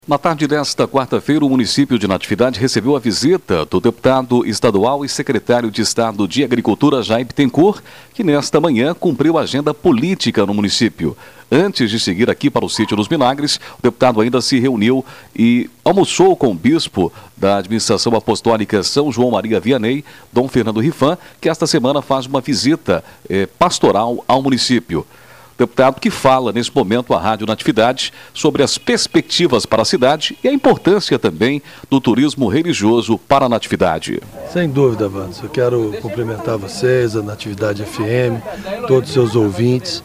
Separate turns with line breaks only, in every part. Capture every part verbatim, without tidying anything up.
Na tarde desta quarta-feira, o município de Natividade recebeu a visita do deputado estadual e secretário de Estado de Agricultura, Jair Bittencourt, que nesta manhã cumpriu a agenda política no município. Antes de seguir aqui para o Sítio dos Milagres, o deputado ainda se reuniu e almoçou com o bispo da administração apostólica São João Maria Vianney, Dom Fernando Rifan, que esta semana faz uma visita eh, pastoral ao município. Deputado que fala nesse momento à Rádio Natividade sobre as perspectivas para a cidade e a importância também do turismo religioso para a Natividade.
Sem dúvida, Vandes. Eu quero cumprimentar vocês, a Natividade F M, todos os seus ouvintes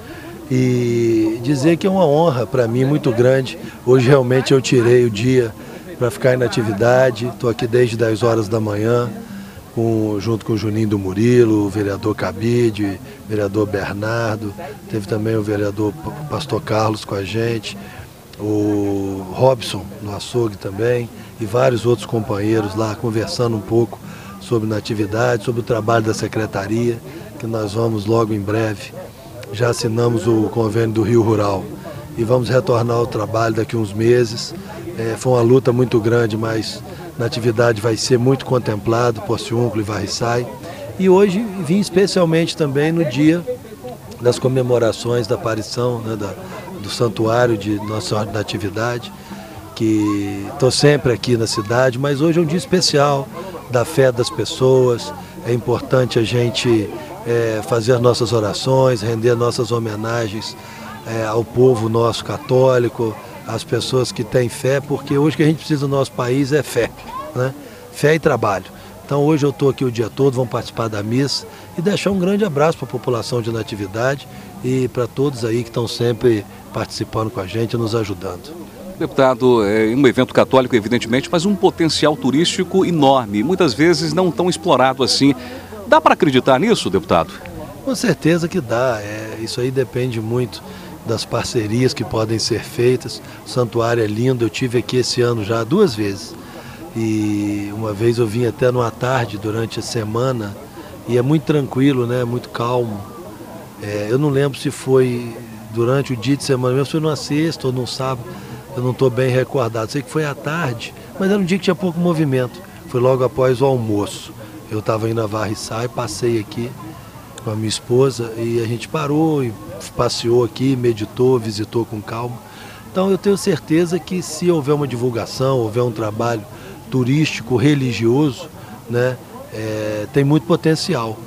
e dizer que é uma honra para mim muito grande. Hoje realmente eu tirei o dia para ficar em Natividade, estou aqui desde dez horas da manhã. Com, junto com o Juninho do Murilo, o vereador Cabide, o vereador Bernardo, teve também o vereador Pastor Carlos com a gente, o Robson no açougue também, e vários outros companheiros lá conversando um pouco sobre Natividade, sobre o trabalho da secretaria, que nós vamos logo em breve. Já assinamos o convênio do Rio Rural e vamos retornar ao trabalho daqui a uns meses. É, foi uma luta muito grande, mas Natividade vai ser muito contemplado, Porciúncula e Varriçai. E hoje vim especialmente também no dia das comemorações da aparição, né, da, do santuário de Nossa Senhora de Natividade, que estou sempre aqui na cidade, mas hoje é um dia especial da fé das pessoas. É importante a gente é, fazer nossas orações, render nossas homenagens é, ao povo nosso católico, as pessoas que têm fé, porque hoje o que a gente precisa no nosso país é fé, né? Fé e trabalho. Então hoje eu estou aqui o dia todo, vamos participar da missa e deixar um grande abraço para a população de Natividade e para todos aí que estão sempre participando com a gente e nos ajudando.
Deputado, é um evento católico, evidentemente, mas um potencial turístico enorme, muitas vezes não tão explorado assim. Dá para acreditar nisso, deputado?
Com certeza que dá, é, isso aí depende muito das parcerias que podem ser feitas. O santuário é lindo, eu tive aqui esse ano já duas vezes. E uma vez eu vim até numa tarde durante a semana e é muito tranquilo, né? Muito calmo. É, eu não lembro se foi durante o dia de semana mesmo, se foi numa sexta ou num sábado, eu não estou bem recordado. Sei que foi à tarde, mas era um dia que tinha pouco movimento. Foi logo após o almoço. Eu estava indo a Varriçai, passei aqui com a minha esposa e a gente parou e passeou aqui, meditou, visitou com calma. Então eu tenho certeza que se houver uma divulgação, houver um trabalho turístico, religioso, né, é, tem muito potencial.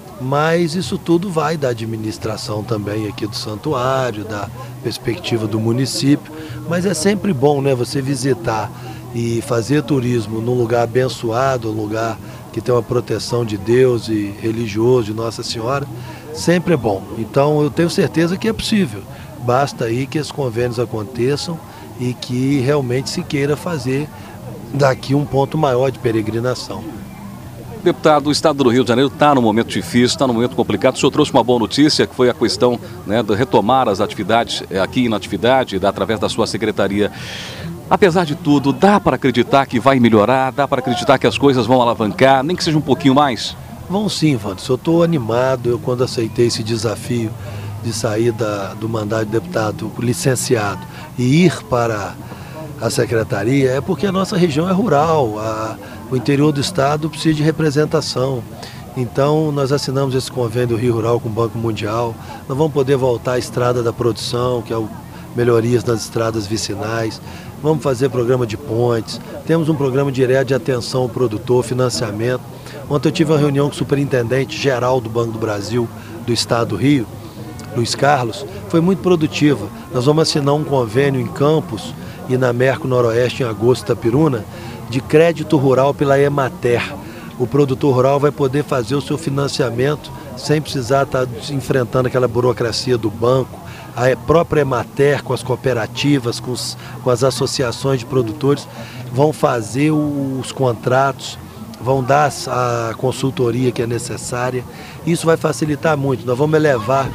Mas isso tudo vai da administração também aqui do santuário, da perspectiva do município. Mas é sempre bom, né, você visitar e fazer turismo num lugar abençoado, um lugar que tem uma proteção de Deus e religioso, de Nossa Senhora, sempre é bom. Então eu tenho certeza que é possível. Basta aí que esses convênios aconteçam e que realmente se queira fazer daqui um ponto maior de peregrinação.
Deputado, o estado do Rio de Janeiro está num momento difícil, está num momento complicado. O senhor trouxe uma boa notícia, que foi a questão, né, de retomar as atividades aqui em Natividade, através da sua secretaria. Apesar de tudo, dá para acreditar que vai melhorar, dá para acreditar que as coisas vão alavancar, nem que seja um pouquinho mais?
Vão sim, Vandes. Eu estou animado. Eu, quando aceitei esse desafio de sair da, do mandato de deputado licenciado e ir para a secretaria, é porque a nossa região é rural, a, o interior do estado precisa de representação. Então nós assinamos esse convênio do Rio Rural com o Banco Mundial. Nós vamos poder voltar à estrada da produção, que é o melhorias nas estradas vicinais. Vamos fazer programa de pontes, temos um programa direto de atenção ao produtor, financiamento. Ontem eu tive uma reunião com o superintendente geral do Banco do Brasil do Estado do Rio, Luiz Carlos, foi muito produtiva. Nós vamos assinar um convênio em Campos e na Merco Noroeste, em agosto, Itapiruna, de crédito rural pela Emater. O produtor rural vai poder fazer o seu financiamento sem precisar estar enfrentando aquela burocracia do banco. A própria Emater, com as cooperativas, com, os, com as associações de produtores, vão fazer os contratos, vão dar a consultoria que é necessária. Isso vai facilitar muito. Nós vamos elevar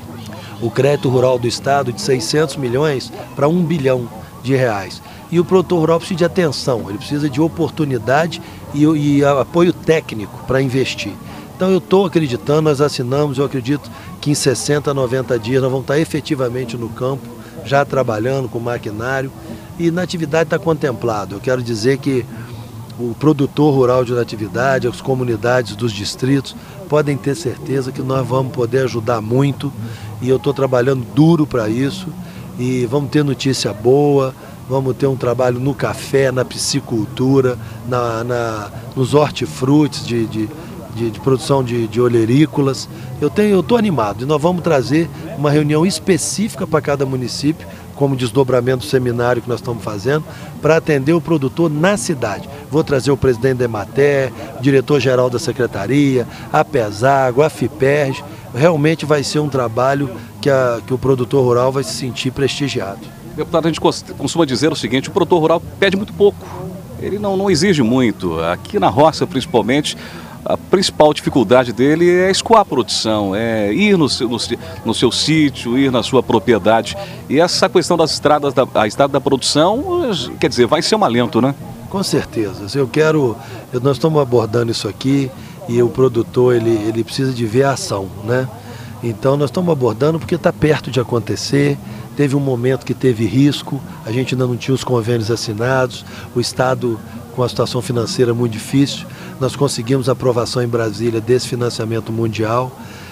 o crédito rural do estado de seiscentos milhões para um bilhão de reais. E o produtor rural precisa de atenção, ele precisa de oportunidade e, e apoio técnico para investir. Então eu estou acreditando, nós assinamos, eu acredito que em sessenta, noventa dias nós vamos estar efetivamente no campo, já trabalhando com maquinário, E Natividade está contemplado. Eu quero dizer que o produtor rural de Natividade, as comunidades dos distritos, podem ter certeza que nós vamos poder ajudar muito, e eu estou trabalhando duro para isso, e vamos ter notícia boa, vamos ter um trabalho no café, na piscicultura, na, na, nos hortifrutis de, de, de, de produção de, de olherícolas. Eu tenho, eu estou animado, e nós vamos trazer uma reunião específica para cada município, como desdobramento do seminário que nós estamos fazendo, para atender o produtor na cidade. Vou trazer o presidente da Emater, o diretor-geral da Secretaria, a Pesago, a Fiperj. Realmente vai ser um trabalho que, a, que o produtor rural vai se sentir prestigiado.
Deputado, a gente costuma dizer o seguinte: o produtor rural pede muito pouco, ele não, não exige muito. Aqui na roça, principalmente, a principal dificuldade dele é escoar a produção, é ir no seu, no, no seu sítio, ir na sua propriedade. E essa questão das estradas, da, a estrada da produção, quer dizer, vai ser um alento, né?
Com certeza. Eu quero, eu, nós estamos abordando isso aqui, e o produtor ele, ele precisa de ver a ação, né? Então nós estamos abordando porque está perto de acontecer. Teve um momento que teve risco, a gente ainda não tinha os convênios assinados, o Estado com a situação financeira muito difícil. Nós conseguimos a aprovação em Brasília desse financiamento mundial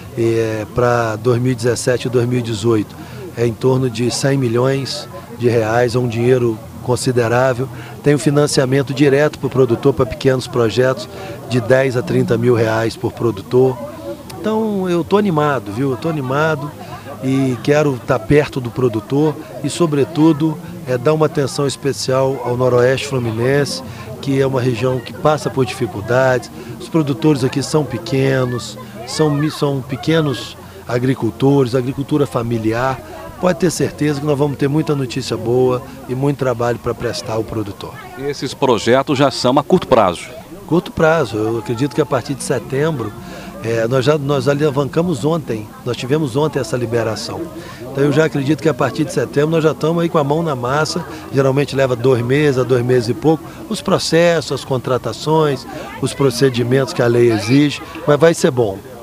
é, para dois mil e dezessete e dois mil e dezoito. É em torno de cem milhões de reais, é um dinheiro considerável. Tem o financiamento direto para o produtor, para pequenos projetos, de dez a trinta mil reais por produtor. Então eu estou animado, viu? Eu estou animado e quero estar perto do produtor e, sobretudo, é, dar uma atenção especial ao Noroeste Fluminense, que é uma região que passa por dificuldades. Os produtores aqui são pequenos, são, são pequenos agricultores, agricultura familiar. Pode ter certeza que nós vamos ter muita notícia boa e muito trabalho para prestar ao produtor.
E esses projetos já são a curto prazo?
Curto prazo. Eu acredito que a partir de setembro, é, nós já nós alavancamos ontem, nós tivemos ontem essa liberação. Então eu já acredito que a partir de setembro nós já estamos aí com a mão na massa. Geralmente leva dois meses a dois meses e pouco, os processos, as contratações, os procedimentos que a lei exige, mas vai ser bom.